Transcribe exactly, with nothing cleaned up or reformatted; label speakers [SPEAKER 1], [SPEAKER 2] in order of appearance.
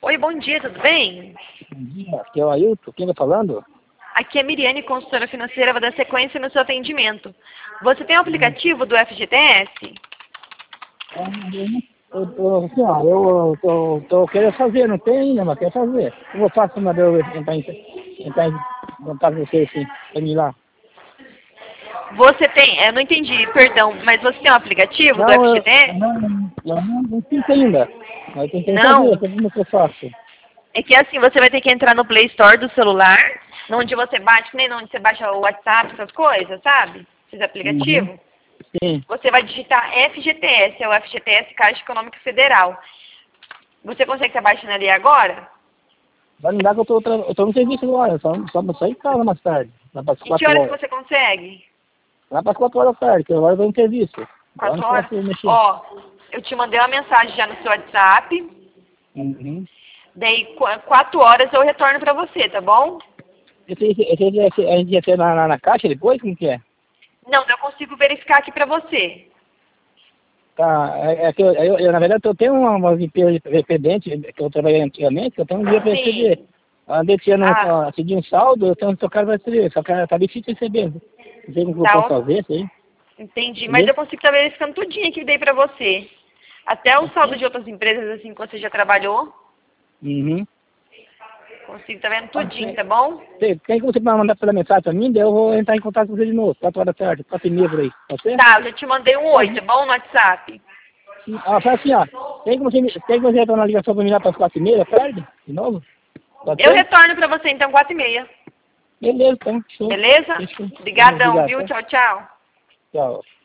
[SPEAKER 1] Oi, bom dia, tudo bem?
[SPEAKER 2] Bom dia, aqui é o Ailton, quem está falando?
[SPEAKER 1] Aqui é a Miriane, consultora financeira, vou dar sequência no seu atendimento. Você tem o aplicativo do F G T S?
[SPEAKER 2] Eu, eu, assim, ó, eu tô, tô querendo fazer, não tem ainda, mas quero fazer. Eu vou fazer uma eu entrar em, entrar em contato com você, assim, pra mim ir lá.
[SPEAKER 1] Você tem, eu não entendi, perdão, mas você tem um aplicativo do
[SPEAKER 2] Não, eu,
[SPEAKER 1] F G T S?
[SPEAKER 2] não, eu não, não fiz ainda, mas eu tentei fazer,
[SPEAKER 1] Não,
[SPEAKER 2] como que eu faço?
[SPEAKER 1] é que assim, você vai ter que entrar no Play Store do celular, onde você baixa, que nem onde você baixa o WhatsApp, essas coisas, sabe? Esses
[SPEAKER 2] Uhum.
[SPEAKER 1] aplicativos.
[SPEAKER 2] Sim.
[SPEAKER 1] Você vai digitar F G T S, é o F G T S Caixa Econômica Federal. Você consegue estar baixando ali agora?
[SPEAKER 2] Vai me dar que eu tô, tra- eu tô no serviço agora, só, só vou sair de casa mais tarde, lá para as
[SPEAKER 1] Em que
[SPEAKER 2] quatro
[SPEAKER 1] horas que
[SPEAKER 2] horas.
[SPEAKER 1] você consegue?
[SPEAKER 2] Lá para as quatro horas da tarde, que agora eu vou no serviço. Agora
[SPEAKER 1] Quatro
[SPEAKER 2] não
[SPEAKER 1] horas?
[SPEAKER 2] posso mexer.
[SPEAKER 1] Ó, eu te mandei uma mensagem já no seu WhatsApp.
[SPEAKER 2] Uhum.
[SPEAKER 1] Daí, qu- quatro horas eu retorno pra você, tá bom?
[SPEAKER 2] Esse, esse, esse, esse, a gente ia ser na, na, na caixa depois, como que é?
[SPEAKER 1] Não, eu consigo verificar aqui pra você.
[SPEAKER 2] Tá, é, é que eu, eu, eu, na verdade, eu tenho uma, umas empresas dependentes que eu trabalhei antigamente, que eu tenho um dia para receber.
[SPEAKER 1] Sim.
[SPEAKER 2] Andei tirando um,
[SPEAKER 1] Ah,
[SPEAKER 2] ó, pedi um saldo, eu tenho que tocar para receber, só que tá difícil de receber. Não sei como que eu
[SPEAKER 1] tá,
[SPEAKER 2] posso
[SPEAKER 1] ó,
[SPEAKER 2] fazer isso aí,
[SPEAKER 1] entendi. Mas
[SPEAKER 2] entendeu?
[SPEAKER 1] eu consigo estar verificando tudinho aqui que dei pra você. Até o saldo
[SPEAKER 2] Ok?
[SPEAKER 1] de outras empresas, assim, que você já trabalhou.
[SPEAKER 2] Uhum.
[SPEAKER 1] Consigo estar vendo
[SPEAKER 2] Pode
[SPEAKER 1] tudinho,
[SPEAKER 2] ser.
[SPEAKER 1] tá bom?
[SPEAKER 2] Tem, tem como você mandar pela mensagem para mim, daí eu vou entrar em contato com você de novo, quatro horas da tarde, quatro e meia por aí, pode ser?
[SPEAKER 1] Tá, eu já te mandei um oi,
[SPEAKER 2] Pode.
[SPEAKER 1] tá bom? No WhatsApp.
[SPEAKER 2] Ah, fala assim, ó, tem como você, me- tem como você entrar na ligação para mim lá para as quatro e meia da tarde, de novo? Pode
[SPEAKER 1] Eu
[SPEAKER 2] ser?
[SPEAKER 1] retorno pra você, então, quatro e meia.
[SPEAKER 2] Beleza, então, show.
[SPEAKER 1] Beleza?
[SPEAKER 2] Fechou.
[SPEAKER 1] Obrigadão,
[SPEAKER 2] Obrigado,
[SPEAKER 1] viu?
[SPEAKER 2] tá?
[SPEAKER 1] Tchau, tchau.
[SPEAKER 2] Tchau.